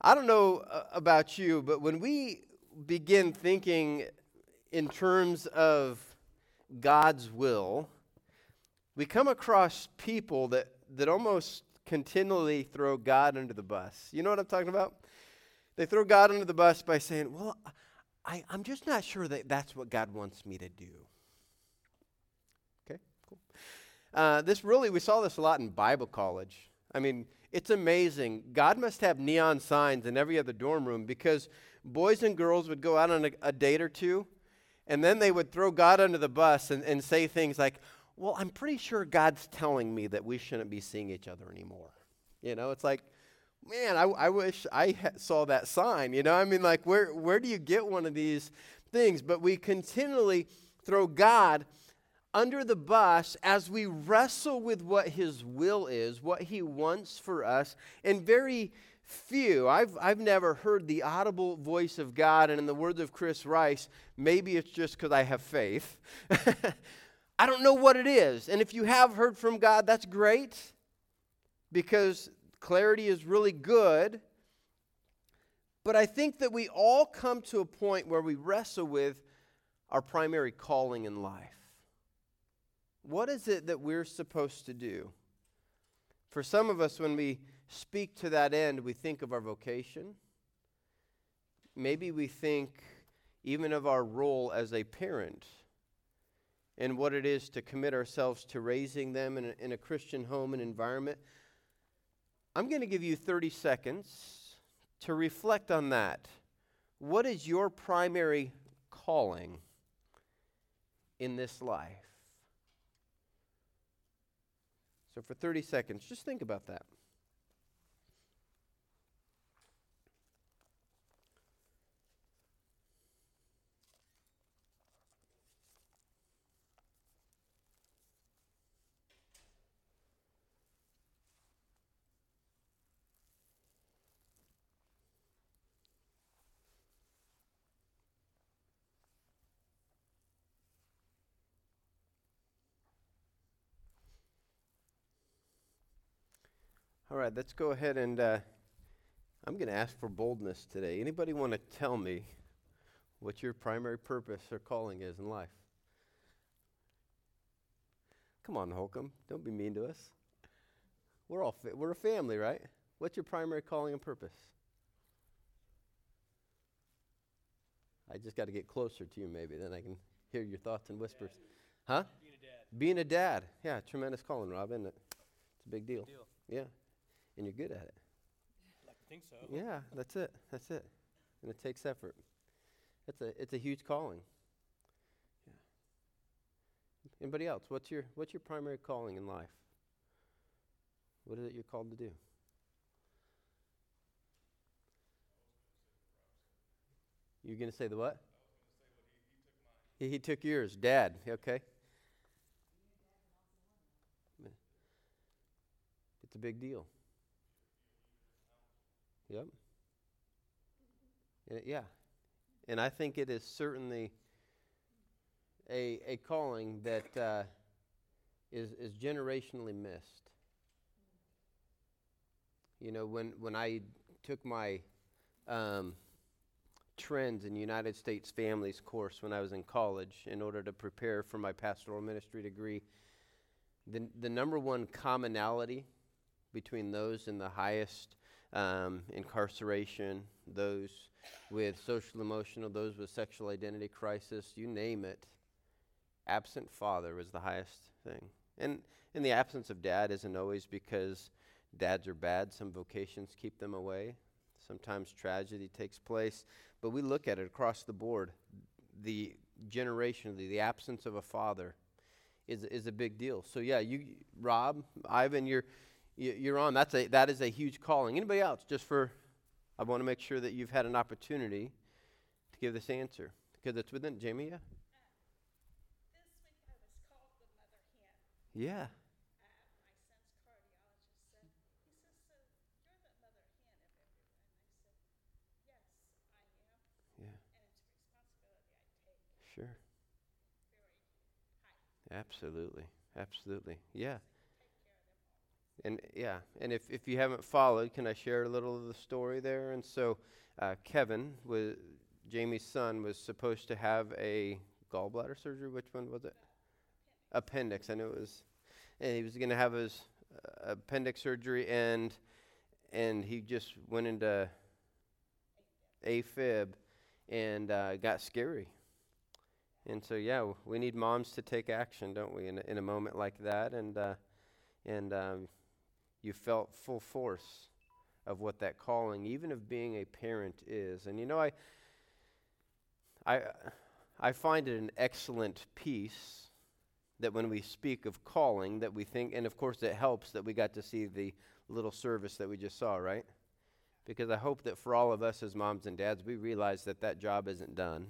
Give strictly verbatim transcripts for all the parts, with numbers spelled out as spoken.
I don't know uh, about you, but when we begin thinking in terms of God's will, we come across people that, that almost continually throw God under the bus. You know what I'm talking about? They throw God under the bus by saying, well, I, I'm just not sure that that's what God wants me to do. Okay, cool. Uh, this really, we saw this a lot in Bible college. I mean, it's amazing. God must have neon signs in every other dorm room because boys and girls would go out on a, a date or two, and then they would throw God under the bus and, and say things like, well, I'm pretty sure God's telling me that we shouldn't be seeing each other anymore. You know, it's like, man, I, I wish I ha- saw that sign. You know, I mean, like, where, where do you get one of these things? But we continually throw God under the bus as we wrestle with what his will is, what he wants for us, and very few. I've I've never heard the audible voice of God, and in the words of Chris Rice, maybe it's just because I have faith. I don't know what it is. And if you have heard from God, that's great, because clarity is really good. But I think that we all come to a point where we wrestle with our primary calling in life. What is it that we're supposed to do? For some of us, when we speak to that end, we think of our vocation. Maybe we think even of our role as a parent and what it is to commit ourselves to raising them in a, in a Christian home and environment. I'm going to give you thirty seconds to reflect on that. What is your primary calling in this life? So for thirty seconds, just think about that. All right, let's go ahead and uh, I'm going to ask for boldness today. Anybody want to tell me what your primary purpose or calling is in life? Come on, Holcomb. Don't be mean to us. We're all fa- we're a family, right? What's your primary calling and purpose? I just got to get closer to you, maybe, then I can hear your thoughts and whispers. Huh? Being a dad. Being a dad. Yeah, tremendous calling, Rob, isn't it? It's a big deal. Big deal. Yeah, and you're good at it. I'd like to think so. Yeah, that's it. That's it. And it takes effort. It's a it's a huge calling. Yeah. Anybody else? What's your what's your primary calling in life? What is it you're called to do? You're going to say the what? He, he took yours. Dad. Okay. It's a big deal. Yep. And it- yeah. And I think it is certainly a a calling that uh, is is generationally missed. You know, when when I took my um, trends in United States families course when I was in college in order to prepare for my pastoral ministry degree, the the number one commonality between those in the highest um, incarceration, those with social emotional, those with sexual identity crisis, you name it, absent father was the highest thing. And in the absence of dad isn't always because dads are bad. Some vocations keep them away. Sometimes tragedy takes place. But we look at it across the board. The generation, the, the absence of a father is is a big deal. So yeah, you, Rob, Ivan, you're you're on. That's a that is a huge calling. Anybody else? Just for, I want to make sure that you've had an opportunity to give this answer because it's within. Jamie, yeah. This week I was called the mother hen. Yeah. Uh, my son's cardiologist said, he says, so you're the mother hen of everyone. And I said, yes, I am. Yeah. And it's a responsibility I take Sure. very high. Absolutely. Absolutely. Yeah. Take care of them all. And yeah, and if, if you haven't followed, can I share a little of the story there? And so uh, Kevin, was Jamie's son, was supposed to have a gallbladder surgery. Which one was it? Appendix. I knew it was. And he was going to have his uh, appendix surgery, and and he just went into AFib and uh, got scary. And so, yeah, we need moms to take action, don't we, in a, in a moment like that? And uh, and um, you felt full force of what that calling, even of being a parent, is. And you know, I I I find it an excellent piece that when we speak of calling, that we think, and of course it helps that we got to see the little service that we just saw, right? Because I hope that for all of us as moms and dads, we realize that that job isn't done.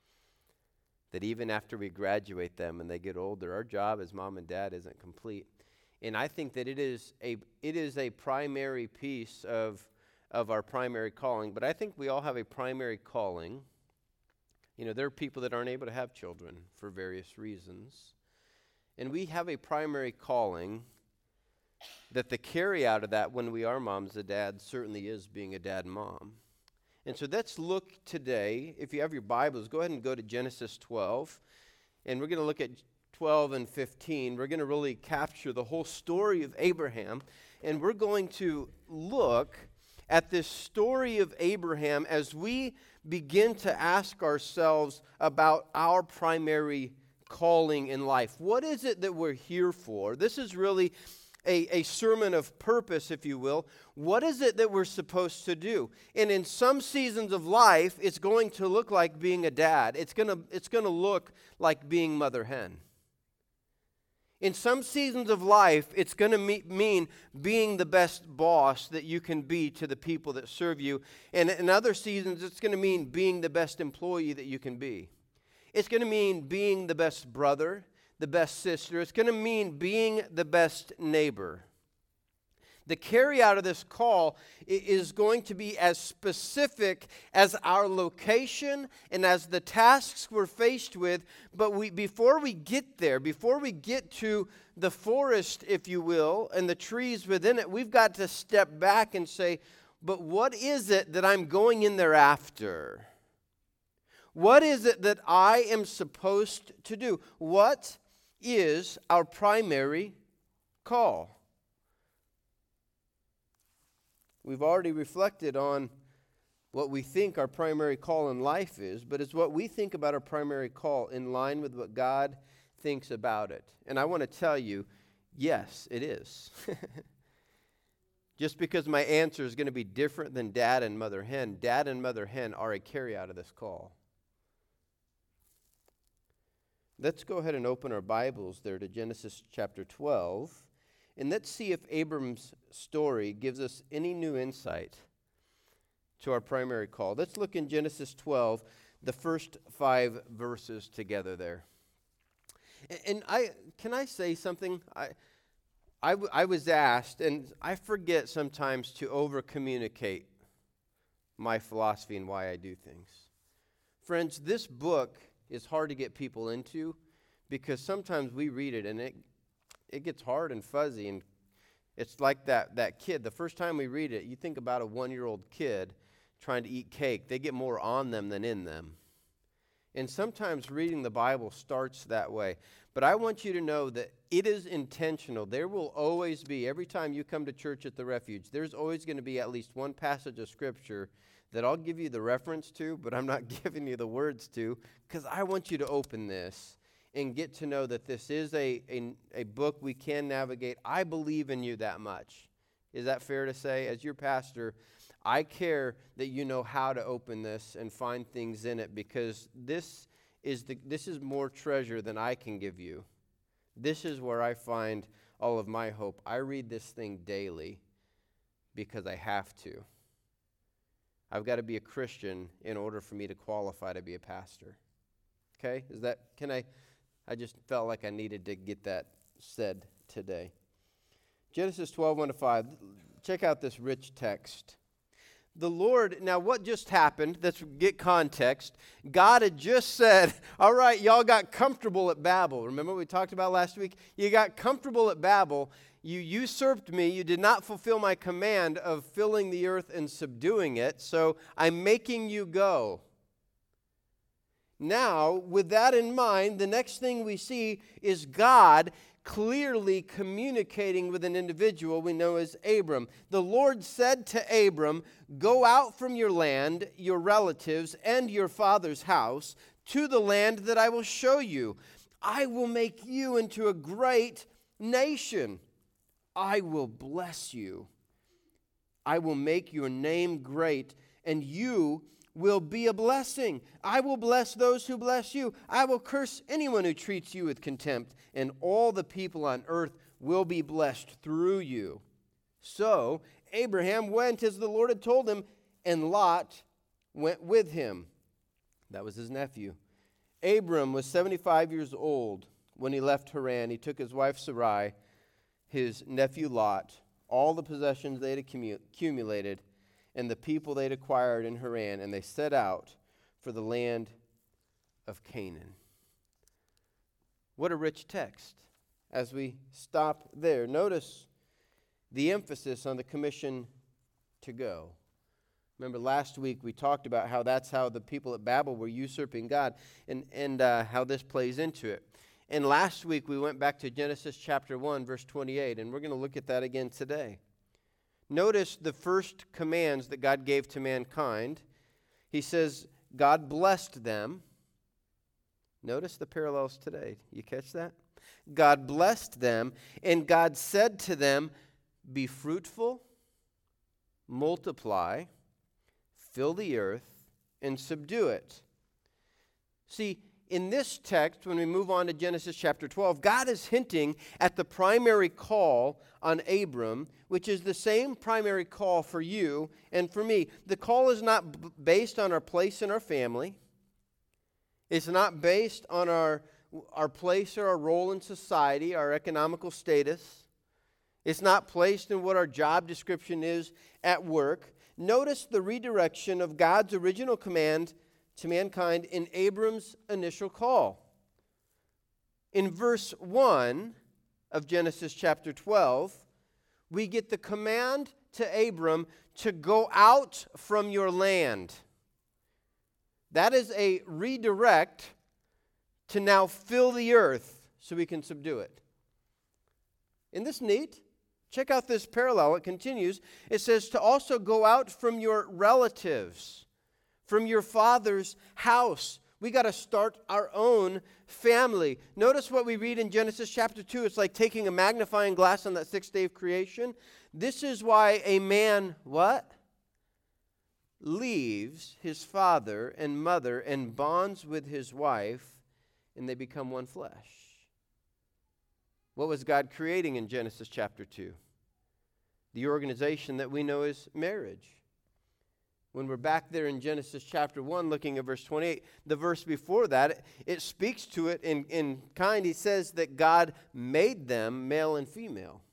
That even after we graduate them and they get older, our job as mom and dad isn't complete. And I think that it is a it is a primary piece of of our primary calling. But I think we all have a primary calling. You know, there are people that aren't able to have children for various reasons. And we have a primary calling that the carry out of that when we are moms and dads certainly is being a dad and mom. And so let's look today, if you have your Bibles, go ahead and go to Genesis twelve. And we're going to look at twelve and fifteen. We're going to really capture the whole story of Abraham. And we're going to look at this story of Abraham as we begin to ask ourselves about our primary calling in life. What is it that we're here for? This is really A, a sermon of purpose, if you will. What is it that we're supposed to do? And in some seasons of life, it's going to look like being a dad. It's going to it's going to look like being mother hen. In some seasons of life, it's going to me- mean being the best boss that you can be to the people that serve you. And in other seasons, it's going to mean being the best employee that you can be. It's going to mean being the best brother, the best sister. It's going to mean being the best neighbor. The carry out of this call is going to be as specific as our location and as the tasks we're faced with. But we, before we get there, before we get to the forest, if you will, and the trees within it, we've got to step back and say, but what is it that I'm going in there after? What is it that I am supposed to do? What is our primary call? We've already reflected on what we think our primary call in life is, but it's what we think about our primary call in line with what God thinks about it. And I want to tell you, yes, it is. Just because my answer is going to be different than dad and mother hen, dad and mother hen are a carry out of this call. Let's go ahead and open our Bibles there to Genesis chapter twelve, and let's see if Abram's story gives us any new insight to our primary call. Let's look in Genesis twelve, the first five verses together there. And, and I can I say something? I, I, w- I was asked, and I forget sometimes to over-communicate my philosophy and why I do things. Friends, this book is hard to get people into because sometimes we read it and it it gets hard and fuzzy, and it's like that that kid. The first time we read it, you think about a one-year-old kid trying to eat cake. They get more on them than in them. And sometimes reading the Bible starts that way. But I want you to know that it is intentional. There will always be, every time you come to church at the Refuge, there's always going to be at least one passage of Scripture that I'll give you the reference to, but I'm not giving you the words to, because I want you to open this and get to know that this is a, a, a book we can navigate. I believe in you that much. Is that fair to say? As your pastor, I care that you know how to open this and find things in it, because this is the this is more treasure than I can give you. This is where I find all of my hope. I read this thing daily because I have to. I've got to be a Christian in order for me to qualify to be a pastor. Okay? Is that, can I, I just felt like I needed to get that said today. Genesis twelve, one to five. Check out this rich text. The Lord, now what just happened, let's get context. God had just said, all right, y'all got comfortable at Babel. Remember what we talked about last week? You got comfortable at Babel. you usurped me. You did not fulfill my command of filling the earth and subduing it, so I'm making you go. Now, with that in mind, the next thing we see is God clearly communicating with an individual we know as Abram. The Lord said to Abram, "Go out from your land, your relatives, and your father's house to the land that I will show you. I will make you into a great nation. I will bless you. I will make your name great, and you will be a blessing. I will bless those who bless you. I will curse anyone who treats you with contempt, and all the people on earth will be blessed through you." So Abraham went as the Lord had told him, and Lot went with him. That was his nephew. Abram was seventy-five years old when he left Haran. He took his wife Sarai, his nephew Lot, all the possessions they had accumulated, and the people they'd acquired in Haran, and they set out for the land of Canaan. What a rich text. As we stop there, notice the emphasis on the commission to go. Remember last week we talked about how that's how the people at Babel were usurping God, and, and uh, how this plays into it. And last week we went back to Genesis chapter one, verse twenty-eight, and we're going to look at that again today. Notice the first commands that God gave to mankind. He says, God blessed them. Notice the parallels today. You catch that? God blessed them, and God said to them, "Be fruitful, multiply, fill the earth, and subdue it." See, in this text, when we move on to Genesis chapter twelve, God is hinting at the primary call on Abram, which is the same primary call for you and for me. The call is not b- based on our place in our family. It's not based on our, our place or our role in society, our economical status. It's not placed in what our job description is at work. Notice the redirection of God's original command to mankind in Abram's initial call. In verse one of Genesis chapter twelve, we get the command to Abram to go out from your land. That is a redirect to now fill the earth so we can subdue it. Isn't this neat? Check out this parallel. It continues. It says to also go out from your relatives, from your father's house. We got to start our own family. Notice what we read in Genesis chapter two. It's like taking a magnifying glass on that sixth day of creation. This is why a man, what? Leaves his father and mother and bonds with his wife, and they become one flesh. What was God creating in Genesis chapter two? The organization that we know as marriage. When we're back there in Genesis chapter one, looking at verse twenty-eight, the verse before that, it, it speaks to it in, in kind. He says that God made them male and female.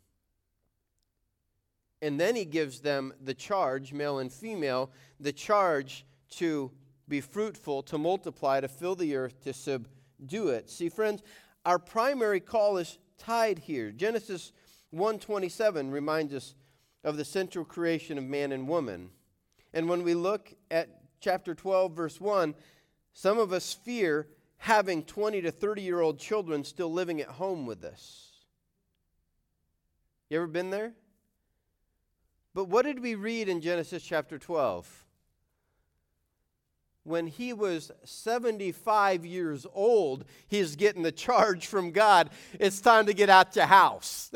And then he gives them the charge, male and female, the charge to be fruitful, to multiply, to fill the earth, to subdue it. See, friends, our primary call is tied here. Genesis one twenty-seven reminds us of the central creation of man and woman. And when we look at chapter twelve, verse one, some of us fear having twenty to thirty-year-old children still living at home with us. You ever been there? But what did we read in Genesis chapter twelve? When he was seventy-five years old, he's getting the charge from God. It's time to get out your house.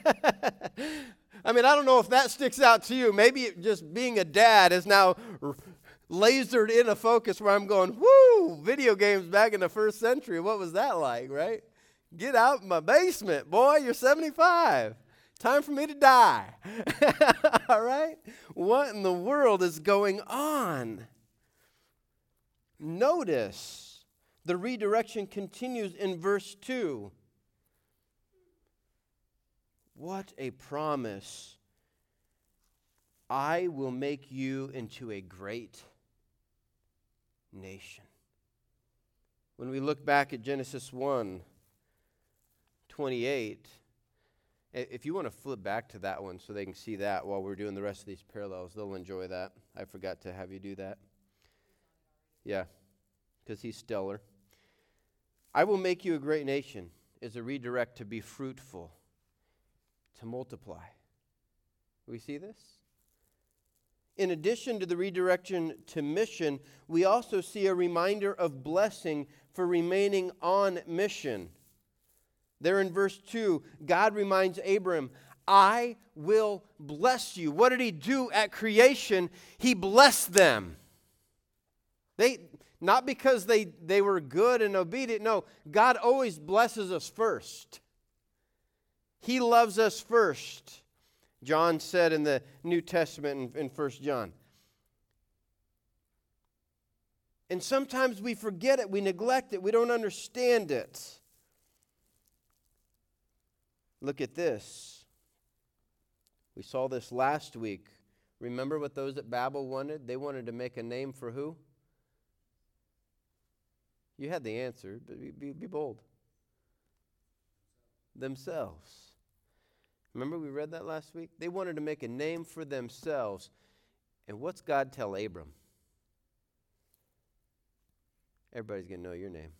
I mean, I don't know if that sticks out to you. Maybe it just being a dad is now r- lasered in a focus where I'm going, whoo, video games back in the first century. What was that like, right? Get out my basement, boy. You're seventy-five. Time for me to die. All right? What in the world is going on? Notice the redirection continues in verse two. What a promise. I will make you into a great nation. When we look back at Genesis one twenty-eight, I- If you want to flip back to that one so they can see that while we're doing the rest of these parallels, they'll enjoy that. I forgot to have you do that. Yeah, because he's stellar. I will make you a great nation is a redirect to be fruitful, to multiply. We see this? In addition to the redirection to mission, we also see a reminder of blessing for remaining on mission. There in verse two, God reminds Abram, I will bless you. What did he do at creation? He blessed them. They, not because they, they were good and obedient. No, God always blesses us first. He loves us first. John said in the New Testament in, in First John. And sometimes we forget it, we neglect it, we don't understand it. Look at this. We saw this last week. Remember what those at Babel wanted? They wanted to make a name for who? You had the answer, but be, be, be bold. Themselves. Remember we read that last week? They wanted to make a name for themselves. And what's God tell Abram? Everybody's going to know your name.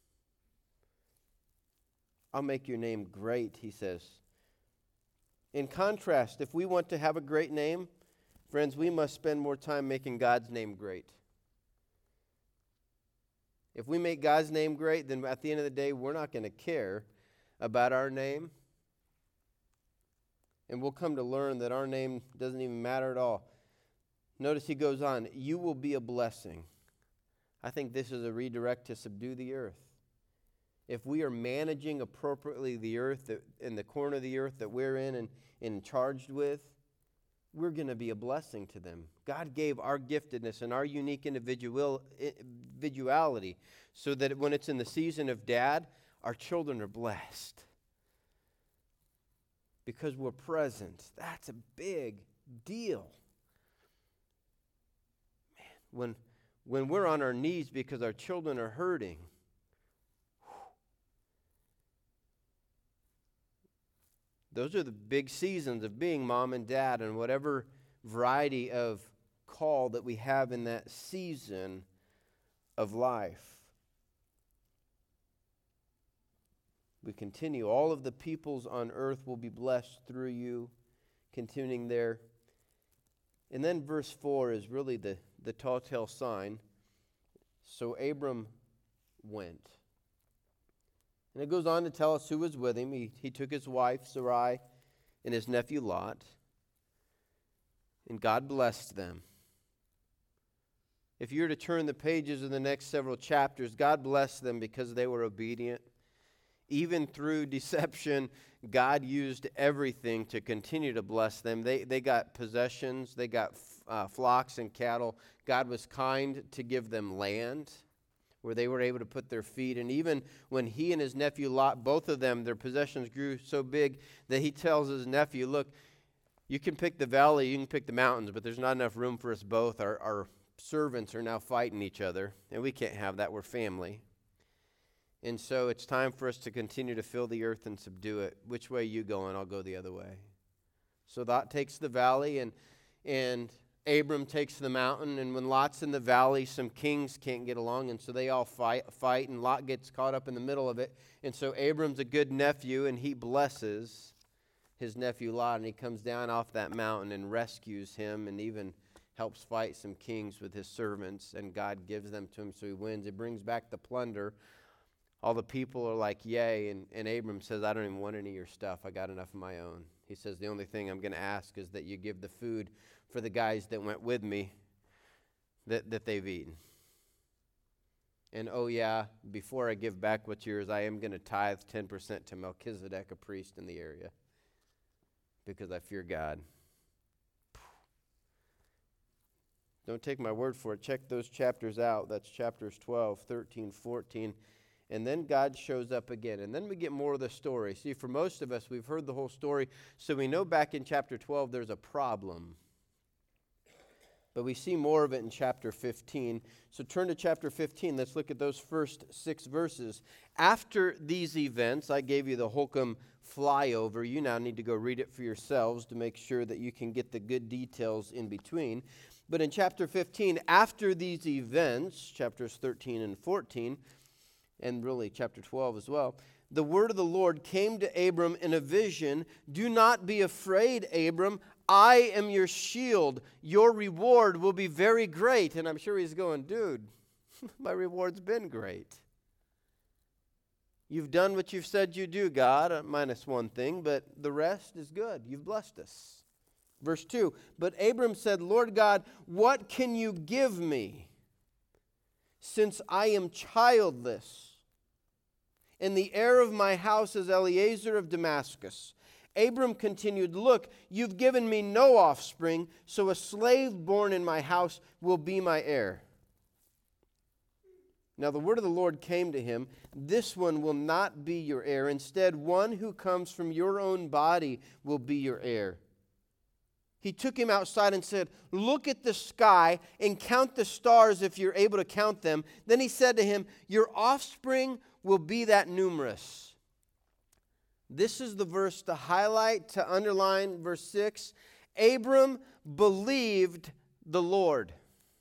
I'll make your name great, he says. In contrast, if we want to have a great name, friends, we must spend more time making God's name great. If we make God's name great, then at the end of the day, we're not going to care about our name. And we'll come to learn that our name doesn't even matter at all. Notice he goes on, you will be a blessing. I think this is a redirect to subdue the earth. If we are managing appropriately the earth, that, in the corner of the earth that we're in and, and charged with, we're going to be a blessing to them. God gave our giftedness and our unique individual, individuality so that when it's in the season of dad, our children are blessed. Because we're present. That's a big deal. Man, when, when we're on our knees because our children are hurting, those are the big seasons of being mom and dad, and whatever variety of call that we have in that season of life. We continue. All of the peoples on earth will be blessed through you. Continuing there. And then verse four is really the, the telltale sign. So Abram went. And it goes on to tell us who was with him. He, he took his wife, Sarai, and his nephew Lot. And God blessed them. If you were to turn the pages of the next several chapters, God blessed them because they were obedient. Even through deception, God used everything to continue to bless them. They, they got possessions. They got uh, flocks and cattle. God was kind to give them land where they were able to put their feet. And even when he and his nephew Lot, both of them, their possessions grew so big that he tells his nephew, look, you can pick the valley, you can pick the mountains, but there's not enough room for us both. Our, our servants are now fighting each other, and we can't have that. We're family. And so it's time for us to continue to fill the earth and subdue it. Which way you going? I'll go the other way. So Lot takes the valley, and and Abram takes the mountain. And when Lot's in the valley, some kings can't get along, and so they all fight, fight, and Lot gets caught up in the middle of it. And so Abram's a good nephew, and he blesses his nephew Lot, and he comes down off that mountain and rescues him and even helps fight some kings with his servants, and God gives them to him, so he wins. It brings back the plunder. All the people are like, yay, and, and Abram says, I don't even want any of your stuff. I got enough of my own. He says, the only thing I'm going to ask is that you give the food for the guys that went with me that, that they've eaten. And oh yeah, before I give back what's yours, I am going to tithe ten percent to Melchizedek, a priest in the area, because I fear God. Don't take my word for it. Check those chapters out. That's chapters twelve, thirteen, fourteen. And then God shows up again. And then we get more of the story. See, for most of us, we've heard the whole story, so we know back in chapter twelve there's a problem. But we see more of it in chapter fifteen. So turn to chapter fifteen. Let's look at those first six verses. After these events, I gave you the Holcomb flyover. You now need to go read it for yourselves to make sure that you can get the good details in between. But in chapter fifteen, after these events, chapters thirteen and fourteen, and really chapter twelve as well, the word of the Lord came to Abram in a vision. Do not be afraid, Abram. I am your shield. Your reward will be very great. And I'm sure he's going, dude, my reward's been great. You've done what you've said you do, God, uh, minus one thing, but the rest is good. You've blessed us. Verse two, but Abram said, Lord God, what can you give me, since I am childless? And the heir of my house is Eliezer of Damascus. Abram continued, look, you've given me no offspring, so a slave born in my house will be my heir. Now the word of the Lord came to him, this one will not be your heir. Instead, one who comes from your own body will be your heir. He took him outside and said, look at the sky and count the stars if you're able to count them. Then he said to him, your offspring will be that numerous. This is the verse to highlight, to underline, verse six. Abram believed the Lord.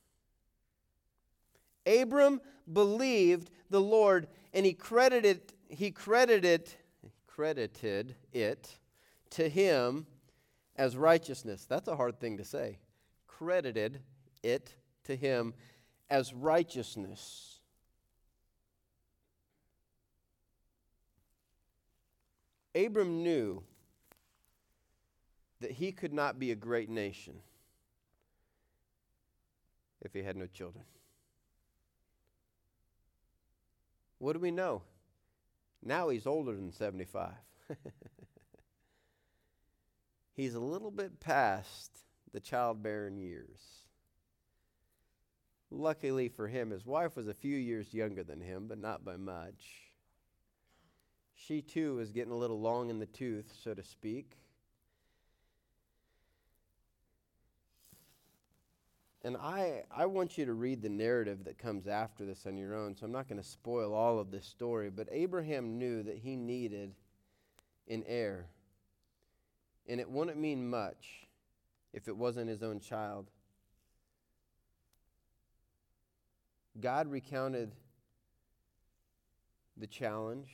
Abram believed the Lord, and he credited, he credited, credited it to him as righteousness. That's a hard thing to say. Credited it to him as righteousness. Abram knew that he could not be a great nation if he had no children. What do we know? Now he's older than seventy-five. He's a little bit past the childbearing years. Luckily for him, his wife was a few years younger than him, but not by much. She too was getting a little long in the tooth, so to speak. And I, I want you to read the narrative that comes after this on your own, so I'm not going to spoil all of this story. But Abraham knew that he needed an heir. And it wouldn't mean much if it wasn't his own child. God recounted the challenge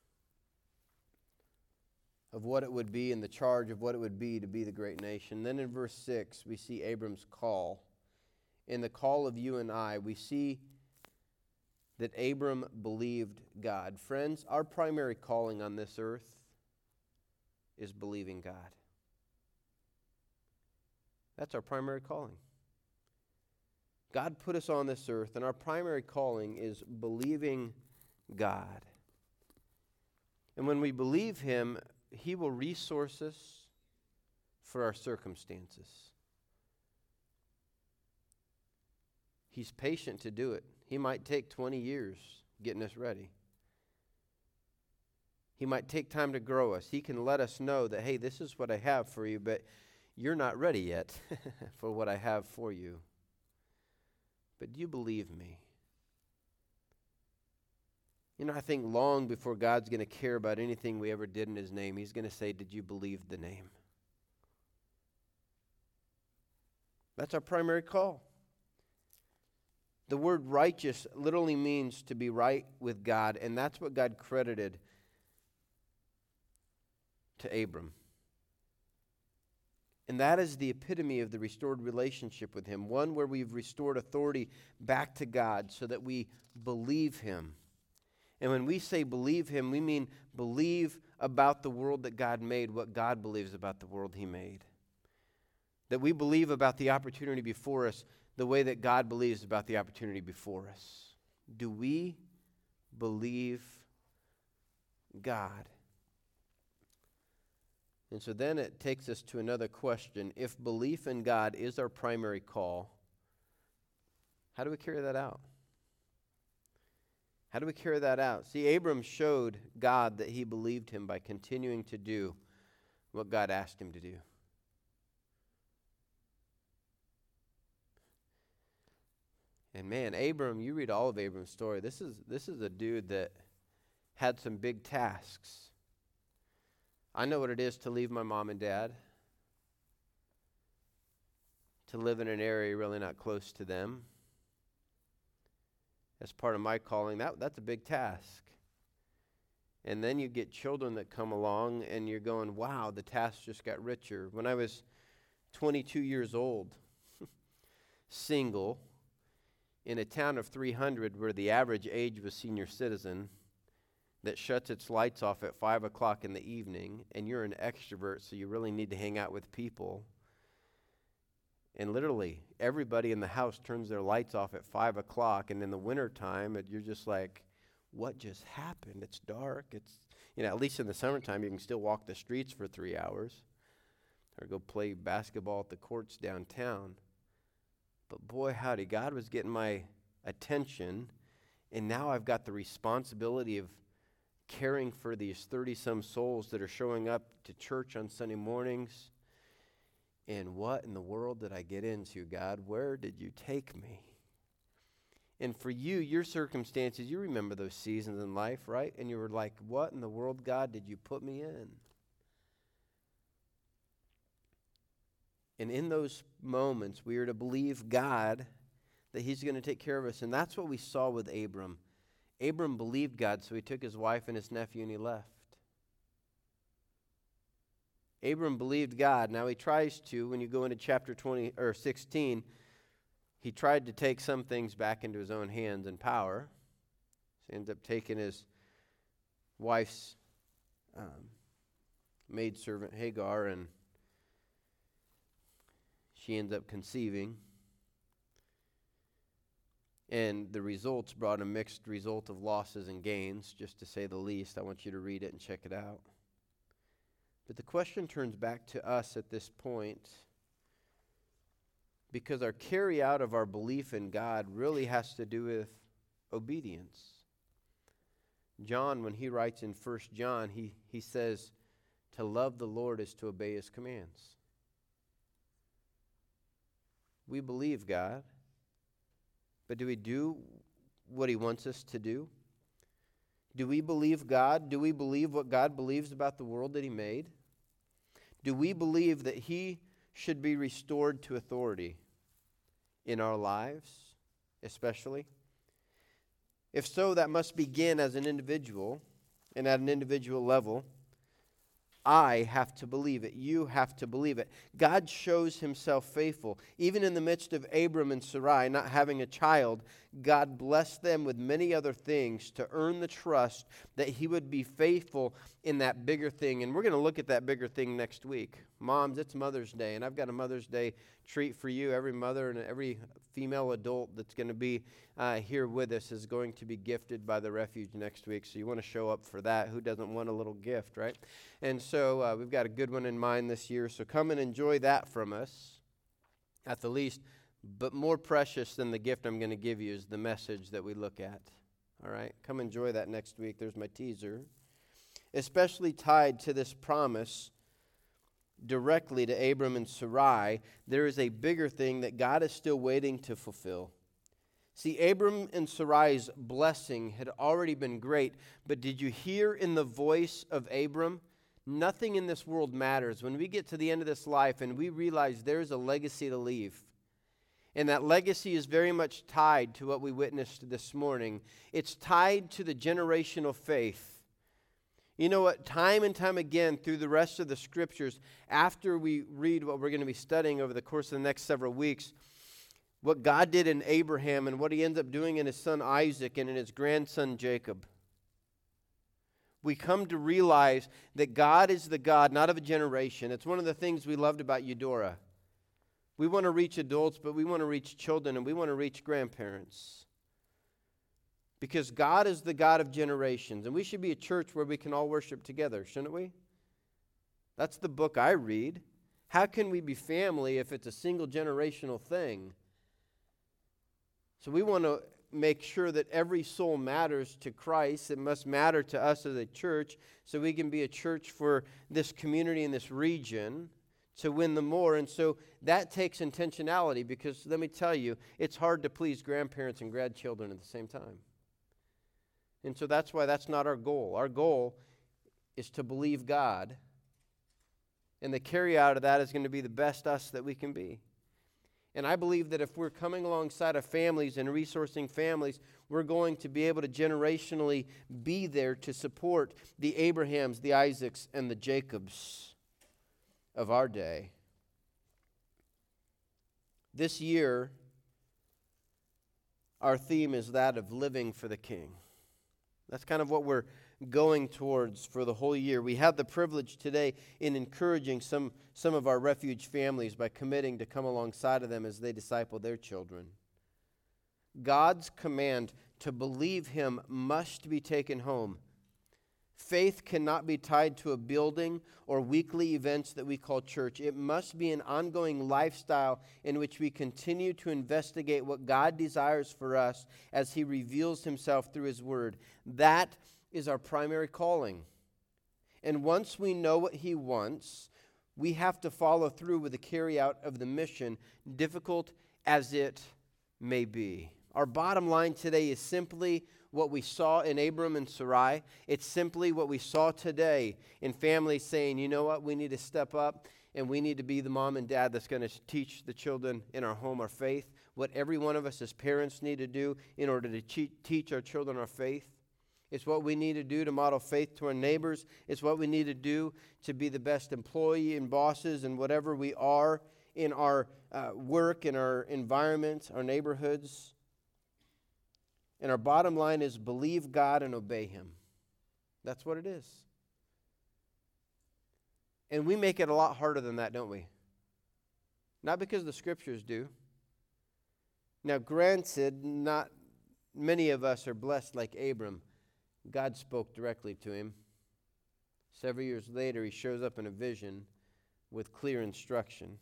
of what it would be and the charge of what it would be to be the great nation. Then in verse six, we see Abram's call. In the call of you and I, we see that Abram believed God. Friends, our primary calling on this earth is believing God. That's our primary calling. God put us on this earth, and our primary calling is believing God. And when we believe Him, He will resource us for our circumstances. He's patient to do it. He might take twenty years getting us ready. He might take time to grow us. He can let us know that, hey, this is what I have for you, but you're not ready yet for what I have for you. But do you believe me? You know, I think long before God's going to care about anything we ever did in His name, He's going to say, did you believe the name? That's our primary call. The word righteous literally means to be right with God, and that's what God credited to Abram. And that is the epitome of the restored relationship with Him, one where we've restored authority back to God so that we believe Him. And when we say believe Him, we mean believe about the world that God made, what God believes about the world He made. That we believe about the opportunity before us the way that God believes about the opportunity before us. Do we believe God? And so then it takes us to another question. If belief in God is our primary call, how do we carry that out? How do we carry that out? See, Abram showed God that he believed Him by continuing to do what God asked him to do. And man, Abram, you read all of Abram's story. This is this is a dude that had some big tasks. I know what it is to leave my mom and dad, to live in an area really not close to them. As part of my calling, that that's a big task. And then you get children that come along and you're going, wow, the task just got richer. When I was twenty-two years old, single, in a town of three hundred where the average age was senior citizen, that shuts its lights off at five o'clock in the evening, and you're an extrovert, so you really need to hang out with people. And literally, everybody in the house turns their lights off at five o'clock, and in the wintertime, it, you're just like, what just happened? It's dark. It's, you know, at least in the summertime, you can still walk the streets for three hours or go play basketball at the courts downtown. But boy, howdy, God was getting my attention, and now I've got the responsibility of caring for these thirty-some souls that are showing up to church on Sunday mornings. And what in the world did I get into, God? Where did you take me? And for you, your circumstances, you remember those seasons in life, right? And you were like, what in the world, God, did you put me in? And in those moments, we are to believe God that he's going to take care of us. And that's what we saw with Abram. Abram believed God, so he took his wife and his nephew and he left. Abram believed God. Now he tries to, when you go into chapter twenty or sixteen, he tried to take some things back into his own hands and power. So he ends up taking his wife's um, maidservant Hagar, and she ends up conceiving. And the results brought a mixed result of losses and gains, just to say the least. I want you to read it and check it out. But the question turns back to us at this point, because our carry out of our belief in God really has to do with obedience. John, when he writes in First John, he, he says, to love the Lord is to obey his commands. We believe God, but do we do what he wants us to do? Do we believe God? Do we believe what God believes about the world that he made? Do we believe that he should be restored to authority in our lives, especially? If so, that must begin as an individual and at an individual level. I have to believe it. You have to believe it. God shows himself faithful. Even in the midst of Abram and Sarai not having a child, God blessed them with many other things to earn the trust that he would be faithful in that bigger thing. And we're going to look at that bigger thing next week. Moms, it's Mother's Day, and I've got a Mother's Day treat for you. Every mother and every female adult that's going to be uh, here with us is going to be gifted by the Refuge next week. So you want to show up for that. Who doesn't want a little gift, right? And so uh, we've got a good one in mind this year. So come and enjoy that from us, at the least. But more precious than the gift I'm going to give you is the message that we look at. All right? Come enjoy that next week. There's my teaser. Especially tied to this promise directly to Abram and Sarai, there is a bigger thing that God is still waiting to fulfill. See, Abram and Sarai's blessing had already been great, but did you hear in the voice of Abram? Nothing in this world matters. When we get to the end of this life and we realize there's a legacy to leave, and that legacy is very much tied to what we witnessed this morning. It's tied to the generational faith. You know what? Time and time again through the rest of the scriptures, after we read what we're going to be studying over the course of the next several weeks, what God did in Abraham and what he ends up doing in his son Isaac and in his grandson Jacob, we come to realize that God is the God, not of a generation. It's one of the things we loved about Eudora. We want to reach adults, but we want to reach children, and we want to reach grandparents. Because God is the God of generations, and we should be a church where we can all worship together, shouldn't we? That's the book I read. How can we be family if it's a single generational thing? So we want to make sure that every soul matters to Christ. It must matter to us as a church so we can be a church for this community and this region to win them more. And so that takes intentionality, because let me tell you, it's hard to please grandparents and grandchildren at the same time. And so that's why that's not our goal. Our goal is to believe God, and the carry out of that is going to be the best us that we can be. And I believe that if we're coming alongside of families and resourcing families, we're going to be able to generationally be there to support the Abrahams, the Isaacs, and the Jacobs of our day. This year, our theme is that of living for the King. That's kind of what we're going towards for the whole year. We have the privilege today in encouraging some, some of our refuge families by committing to come alongside of them as they disciple their children. God's command to believe Him must be taken home. Faith cannot be tied to a building or weekly events that we call church. It must be an ongoing lifestyle in which we continue to investigate what God desires for us as He reveals Himself through His Word. That is our primary calling. And once we know what He wants, we have to follow through with the carry out of the mission, difficult as it may be. Our bottom line today is simply what we saw in Abram and Sarai. It's simply what we saw today in families saying, you know what, we need to step up and we need to be the mom and dad that's going to teach the children in our home our faith. What every one of us as parents need to do in order to te- teach our children our faith. It's what we need to do to model faith to our neighbors. It's what we need to do to be the best employee and bosses and whatever we are in our uh, work, in our environment, our neighborhoods. And our bottom line is believe God and obey Him. That's what it is. And we make it a lot harder than that, don't we? Not because the Scriptures do. Now, granted, not many of us are blessed like Abram. God spoke directly to him. Several years later, he shows up in a vision with clear instruction.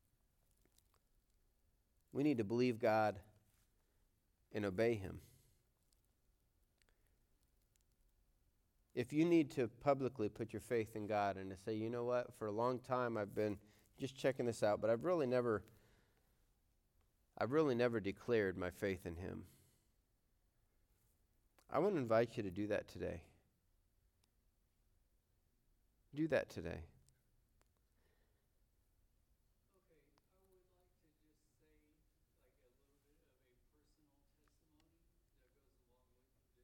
We need to believe God and obey Him. If you need to publicly put your faith in God and to say, you know what, for a long time I've been just checking this out, but I've really never, I've really never declared my faith in Him. I want to invite you to do that today. Do that today.